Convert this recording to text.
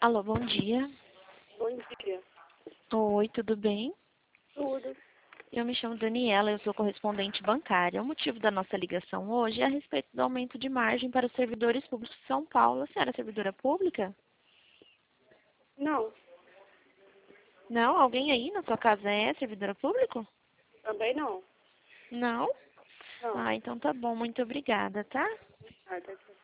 Alô, bom dia. Bom dia. Oi, tudo bem? Tudo. Eu me chamo Daniela, eu sou correspondente bancária. O motivo da nossa ligação hoje é a respeito do aumento de margem para os servidores públicos de São Paulo. A senhora é servidora pública? Não, Não? Alguém aí na sua casa é servidora pública? também não. Não? Não. Ah, então tá bom. Muito obrigada, tá? Nada.